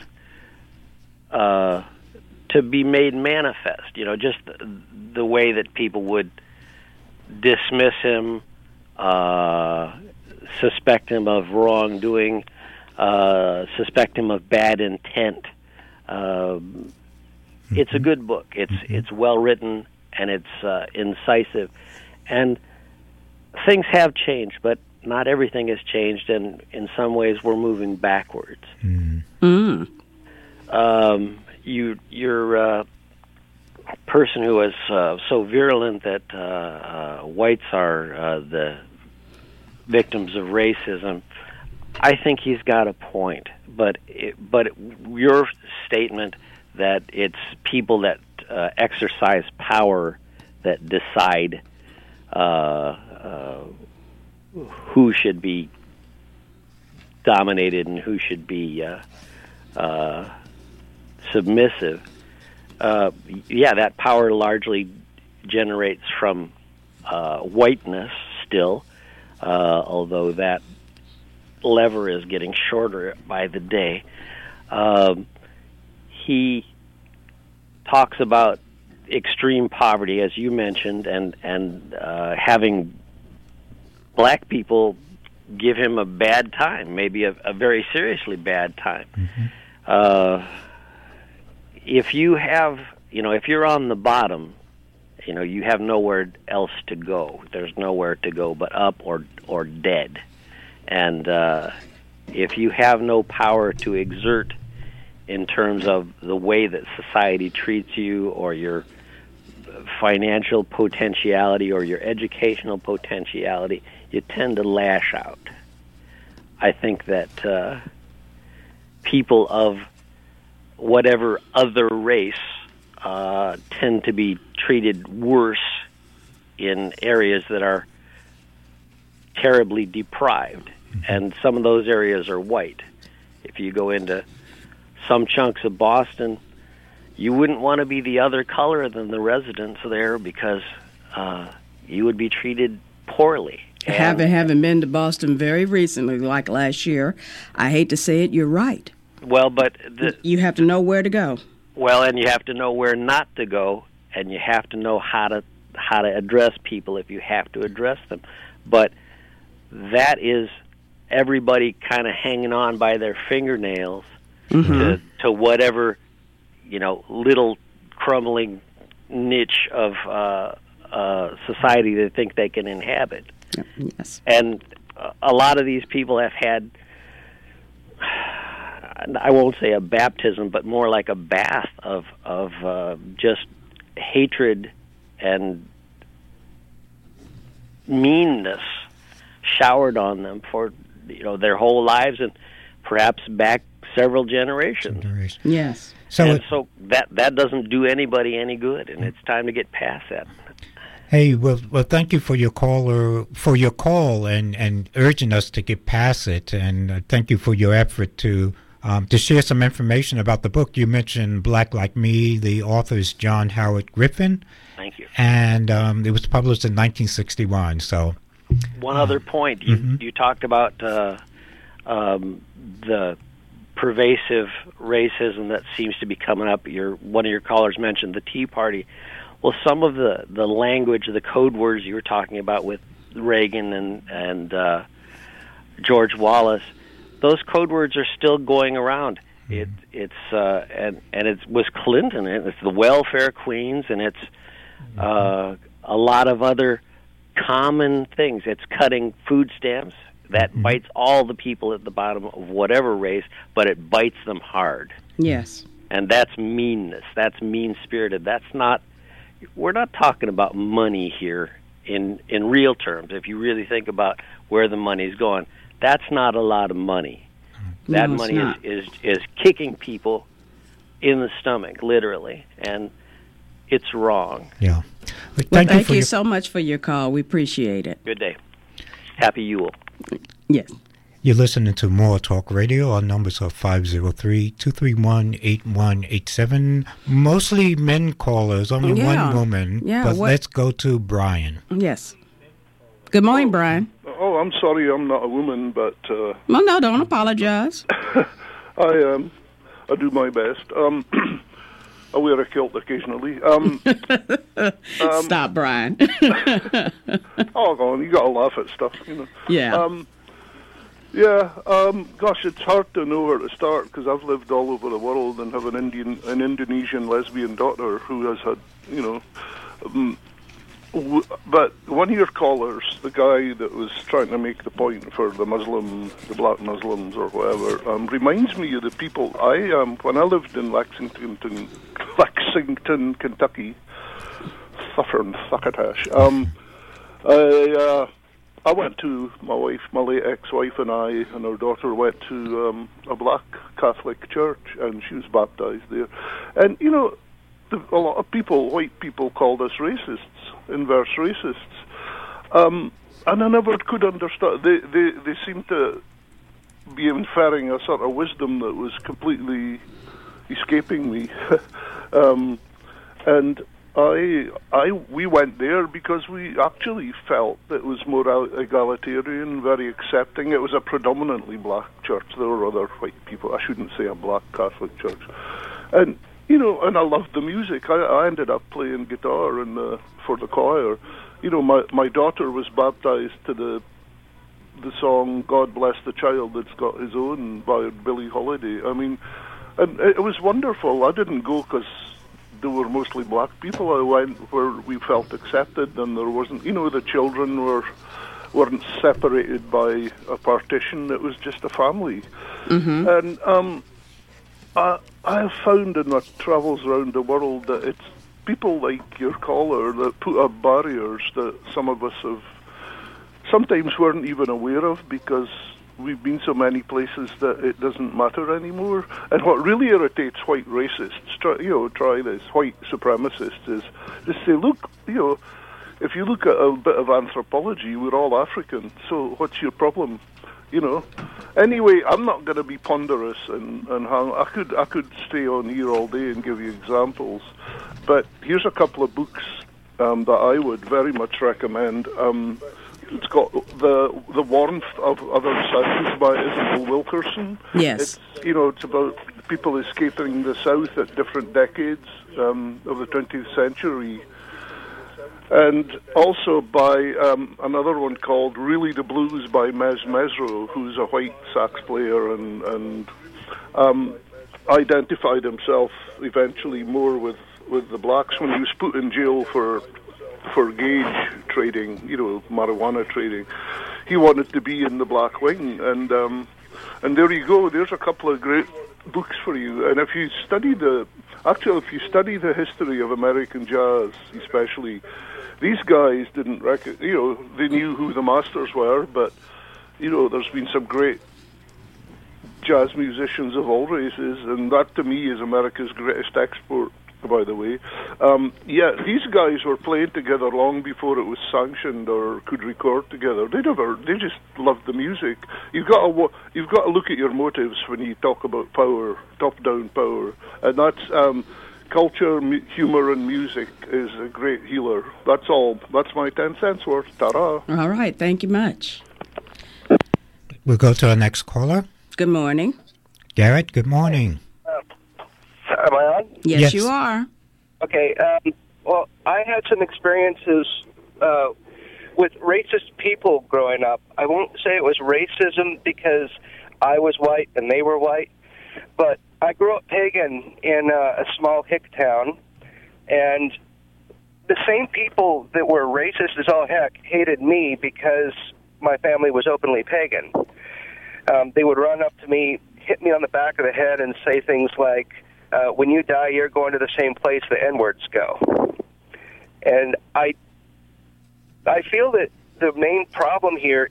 uh, to be made manifest. You know, just the, the way that people would dismiss him, uh, suspect him of wrongdoing, uh, suspect him of bad intent. Uh, it's a good book. It's it's well written and it's uh, incisive, and things have changed, but not everything has changed, and in some ways we're moving backwards. Mm. Mm. Um, you you're uh, a person who is uh, so virulent that uh, uh, whites are uh, the victims of racism. I think he's got a point, but it, but your statement that it's people that uh, exercise power that decide uh, uh, who should be dominated and who should be uh, uh, submissive. Uh, yeah, that power largely generates from uh, whiteness still, uh, although that lever is getting shorter by the day. Um, he talks about extreme poverty, as you mentioned, and and uh, having black people give him a bad time, maybe a, a very seriously bad time. Mm-hmm. Uh, if you have, you know, if you're on the bottom, you know, you have nowhere else to go. There's nowhere to go but up or or dead. And uh, if you have no power to exert in terms of the way that society treats you or your financial potentiality or your educational potentiality, you tend to lash out. I think that uh, people of whatever other race uh, tend to be treated worse in areas that are terribly deprived, and some of those areas are white. If you go into some chunks of Boston, you wouldn't want to be the other color than the residents there because uh, you would be treated poorly. And having having been to Boston very recently, like last year, I hate to say it, you're right. Well, but the, you have to know where to go. Well, and you have to know where not to go, and you have to know how to how to address people if you have to address them. But that is everybody kind of hanging on by their fingernails mm-hmm. to, to whatever, you know, little crumbling niche of uh, uh, society they think they can inhabit. Yes. And uh, a lot of these people have had, I won't say a baptism, but more like a bath of, of uh, just hatred and meanness showered on them for, you know, their whole lives and perhaps back several generations. Generations. Yes. So, and it, so that that doesn't do anybody any good, and it's time to get past that. Hey, well, well, thank you for your caller for your call and, and urging us to get past it, and uh, thank you for your effort to um, to share some information about the book. You mentioned Black Like Me. The author is John Howard Griffin. Thank you. And um, it was published in nineteen sixty-one. So, one other point, you mm-hmm. you talked about uh, um, the pervasive racism that seems to be coming up. Your one of your callers mentioned the Tea Party. Well, some of the, the language, the code words you were talking about with Reagan and and uh, George Wallace, those code words are still going around. It it's uh, and and it was Clinton, and it's the welfare queens, and it's uh, a lot of other common things. It's cutting food stamps. That mm-hmm. bites all the people at the bottom of whatever race, but it bites them hard. Yes. And that's meanness. That's mean-spirited. That's not, we're not talking about money here in, in real terms. If you really think about where the money's going, that's not a lot of money. That no, money is, is, is kicking people in the stomach, literally. And it's wrong. Yeah. Well, thank, well, thank you, you your... so much for your call. We appreciate it. Good day. Happy Yule. Yes. You're listening to More Talk Radio. Our numbers are five oh three, two three one, eight one eight seven. Mostly men callers, only yeah. one woman. Yeah, but what... let's go to Brian. Yes. Good morning, Brian. Oh, I'm sorry I'm not a woman, but... Uh, well, no, don't apologize. I um, I do my best. Um, I wear a kilt occasionally. Um, um, Stop, Brian. Oh, go on, you got to laugh at stuff, you know. Yeah. Um, yeah, um, gosh, it's hard to know where to start because I've lived all over the world and have an Indian, an Indonesian lesbian daughter who has had, you know... Um, But one of your callers, the guy that was trying to make the point for the Muslim, the black Muslims or whatever, um, reminds me of the people I um, when I lived in Lexington, Lexington, Kentucky, Suffern, Succotash. Um, I uh, I went to my wife, my late ex-wife, and I and our daughter went to um, a black Catholic church, and she was baptized there. And you know, a lot of people, white people, called us racists. Inverse racists, um, and I never could understand. They, they they seem to be inferring a sort of wisdom that was completely escaping me. um, and I I we went there because we actually felt that it was more egalitarian, very accepting. It was a predominantly black church. There were other white people. I shouldn't say a black Catholic church, and. You know, and I loved the music. I, I ended up playing guitar in the, for the choir. You know, my my daughter was baptized to the the song "God Bless the Child That's Got His Own" by Billie Holiday. I mean, and it was wonderful. I didn't go because there were mostly black people. I went where we felt accepted, and there wasn't. You know, the children were weren't separated by a partition. It was just a family, mm-hmm. and um. I, I have found in my travels around the world that it's people like your caller that put up barriers that some of us have sometimes weren't even aware of because we've been so many places that it doesn't matter anymore. And what really irritates white racists, try, you know, try this, white supremacists, is to say, look, you know, if you look at a bit of anthropology, we're all African, so what's your problem? You know. Anyway, I'm not going to be ponderous and, and hang. I could I could stay on here all day and give you examples, but here's a couple of books um, that I would very much recommend. Um, it's got the the Warmth of Other Sounds by Isabel Wilkerson. Yes, it's, you know, it's about people escaping the South at different decades um, of the twentieth century. And also by um, another one called Really the Blues by Mez Mesro, who's a white sax player and, and um, identified himself eventually more with, with the blacks when he was put in jail for for gauge trading, you know, marijuana trading. He wanted to be in the black wing, and um, and there you go. There's a couple of great books for you. And if you study the, actually, if you study the history of American jazz, especially. These guys didn't reckon, you know, they knew who the masters were, but, you know, there's been some great jazz musicians of all races, and that to me is America's greatest export, by the way. Um, yeah, these guys were playing together long before it was sanctioned or could record together. They never, they just loved the music. You've got to, you've got to look at your motives when you talk about power, top-down power, and that's... Um, Culture, mu- humor, and music is a great healer. That's all. That's my ten cents worth. Ta-da. All right. Thank you much. We'll go to our next caller. Good morning. Garrett, good morning. Uh, am I on? Yes, yes. you are. Okay. Um, well, I had some experiences uh, with racist people growing up. I won't say it was racism because I was white and they were white, but I grew up pagan in uh, a small hick town, and the same people that were racist as all heck hated me because my family was openly pagan. Um, they would run up to me, hit me on the back of the head, and say things like, uh, when you die, you're going to the same place the N-words go. And I, I feel that the main problem here,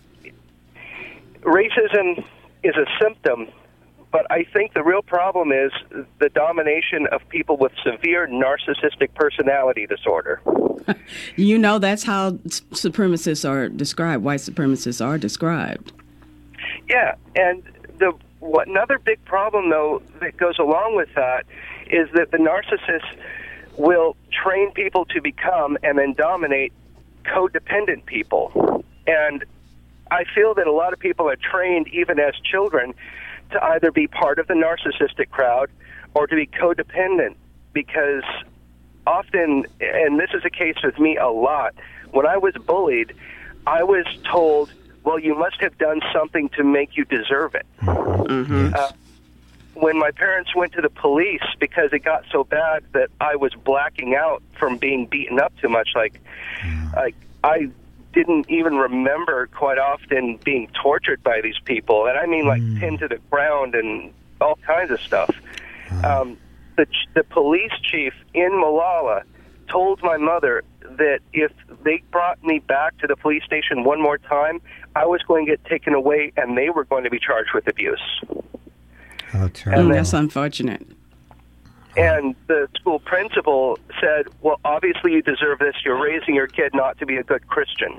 racism is a symptom, but I think the real problem is the domination of people with severe narcissistic personality disorder. You know, that's how supremacists are described, white supremacists are described. Yeah, and the what, another big problem, though, that goes along with that is that the narcissist will train people to become and then dominate codependent people. And I feel that a lot of people are trained, even as children, to either be part of the narcissistic crowd or to be codependent, because often, and this is a case with me a lot, when I was bullied, I was told, well, you must have done something to make you deserve it. Mm-hmm. Uh, when my parents went to the police because it got so bad that I was blacking out from being beaten up too much, like, like I didn't even remember quite often being tortured by these people, and I mean like mm. pinned to the ground and all kinds of stuff. Um, the, the police chief in Malala told my mother that if they brought me back to the police station one more time, I was going to get taken away and they were going to be charged with abuse. Oh, and that's unfortunate. And the school principal said, well, obviously you deserve this. You're raising your kid not to be a good Christian.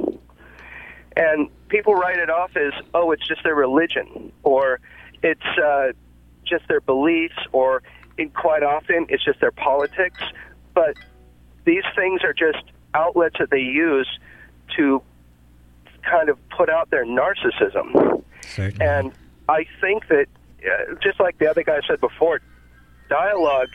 And people write it off as, oh, it's just their religion, or it's uh, just their beliefs, or it, quite often it's just their politics. But these things are just outlets that they use to kind of put out their narcissism. Certainly. And I think that, uh, just like the other guy said before, dialogue,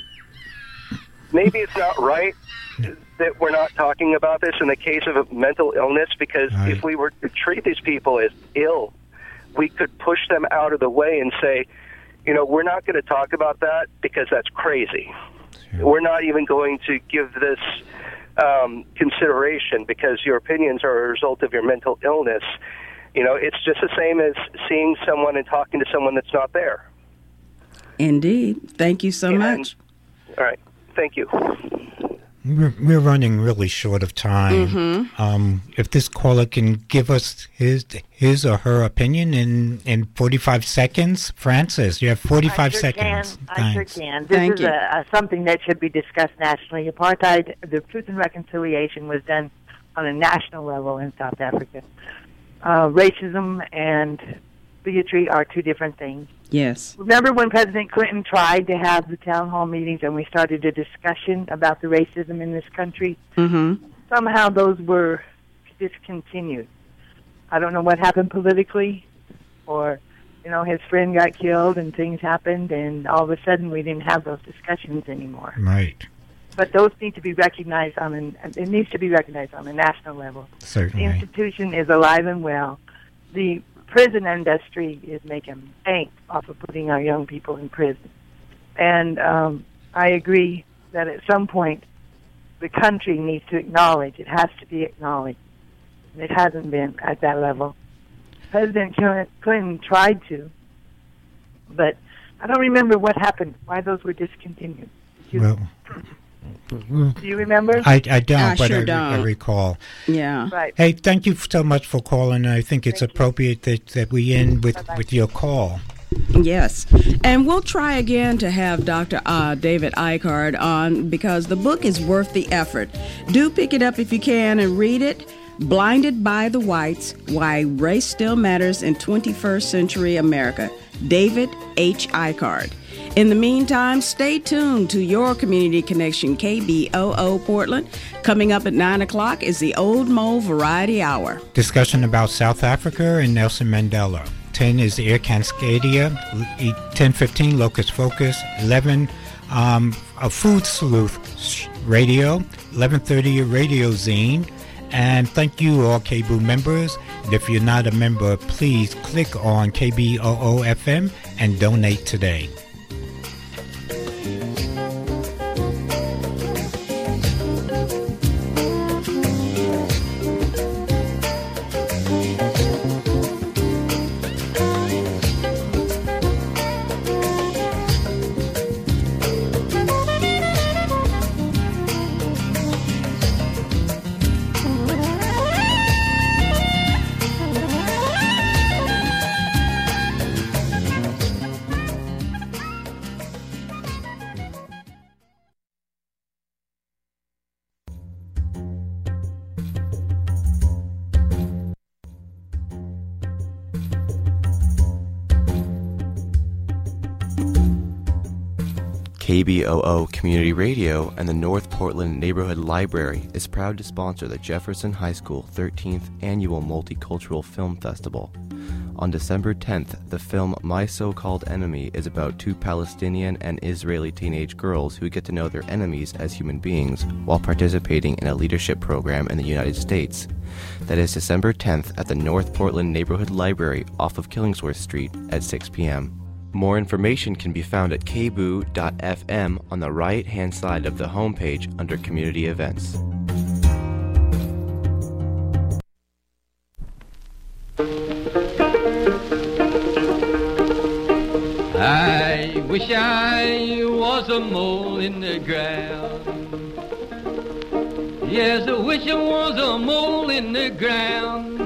maybe it's not right that we're not talking about this in the case of a mental illness, because right. if we were to treat these people as ill, we could push them out of the way and say, you know, we're not going to talk about that because that's crazy. Sure. We're not even going to give this um, consideration because your opinions are a result of your mental illness. You know, it's just the same as seeing someone and talking to someone that's not there. Indeed. Thank you so and, much. All right. Thank you. We're, we're running really short of time. Mm-hmm. Um, if this caller can give us his his or her opinion in, in forty-five seconds. Francis, you have forty-five I sure seconds. Can. I Thanks. sure can. This Thank is you. a, a, something that should be discussed nationally. Apartheid, the Truth and Reconciliation was done on a national level in South Africa. Uh, racism and bigotry are two different things. Yes. Remember when President Clinton tried to have the town hall meetings and we started a discussion about the racism in this country? Mm-hmm. Somehow those were discontinued. I don't know what happened politically, or, you know, his friend got killed and things happened, and all of a sudden we didn't have those discussions anymore. Right. But those need to be recognized on an, it needs to be recognized on a national level. Certainly. The institution is alive and well. The prison industry is making bank off of putting our young people in prison. And um, I agree that at some point the country needs to acknowledge, it has to be acknowledged. It hasn't been at that level. President Clinton tried to, but I don't remember what happened, why those were discontinued. Did you, Well, do you remember? I, I don't, I but sure I, don't. I recall. Yeah. Right. Hey, thank you so much for calling. I think it's Thank you. appropriate that, that we end with, Bye-bye. with your call. Yes. And we'll try again to have Doctor Uh, David Icard on, because the book is worth the effort. Do pick it up if you can and read it. Blinded by the Whites, Why Race Still Matters in twenty-first Century America. David H. Icard. In the meantime, stay tuned to your Community Connection K B O O Portland. Coming up at nine o'clock is the Old Mo Variety Hour. Discussion about South Africa and Nelson Mandela. ten is Air Cascadia. ten fifteen, Locust Focus. eleven, um, a Food Sleuth Radio. eleven thirty, a Radio Zine. And thank you, all K B O O members. And if you're not a member, please click on K B O O F M and donate today. K B O O Community Radio and the North Portland Neighborhood Library is proud to sponsor the Jefferson High School thirteenth Annual Multicultural Film Festival. On December tenth, the film My So-Called Enemy is about two Palestinian and Israeli teenage girls who get to know their enemies as human beings while participating in a leadership program in the United States. That is December tenth at the North Portland Neighborhood Library off of Killingsworth Street at six p.m. More information can be found at k b o o dot f m on the right-hand side of the homepage under Community Events. I wish I was a mole in the ground. Yes, I wish I was a mole in the ground.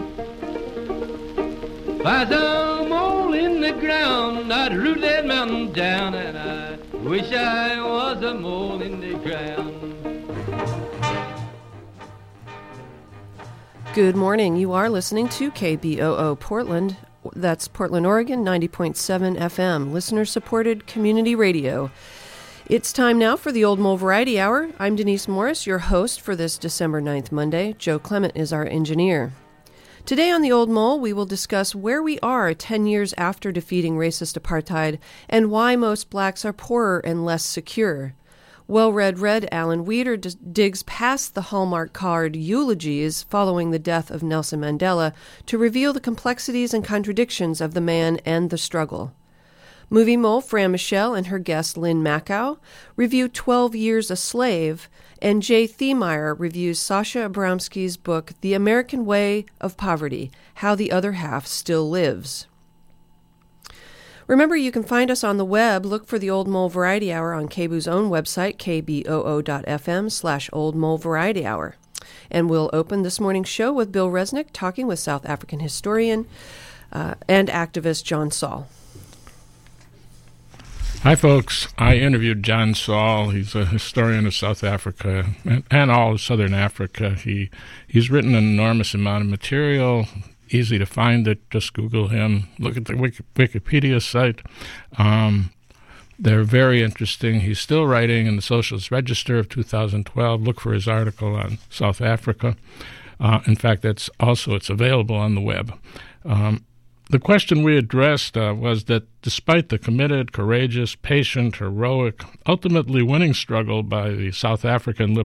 If I was a mole in the ground, I'd root that mountain down, and I wish I was a mole in the ground. Good morning. You are listening to K B O O Portland. That's Portland, Oregon, ninety point seven F M, listener-supported community radio. It's time now for the Old Mole Variety Hour. I'm Denise Morris, your host for this December ninth Monday. Joe Clement is our engineer. Today on the Old Mole, we will discuss where we are ten years after defeating racist apartheid and why most blacks are poorer and less secure. Well-read Red Alan Weeder d- digs past the Hallmark card eulogies following the death of Nelson Mandela to reveal the complexities and contradictions of the man and the struggle. Movie mole Fran Michelle and her guest Lynn Macau review twelve Years a Slave, and Jay Thiemeyer reviews Sasha Abramsky's book The American Way of Poverty, How the Other Half Still Lives. Remember, you can find us on the web. Look for the Old Mole Variety Hour on K B O O's own website, k b o o dot f m slash Old Mole Variety Hour. And we'll open this morning's show with Bill Resnick talking with South African historian uh, and activist John Saul. Hi, folks. I interviewed John Saul. He's a historian of South Africa and, and all of Southern Africa. He He's written an enormous amount of material. Easy to find it. Just Google him. Look at the Wiki, Wikipedia site. Um, they're very interesting. He's still writing in the Socialist Register of two thousand twelve. Look for his article on South Africa. Uh, in fact, that's also it's available on the web. Um, the question we addressed uh, was that despite the committed, courageous, patient, heroic, ultimately winning struggle by the South African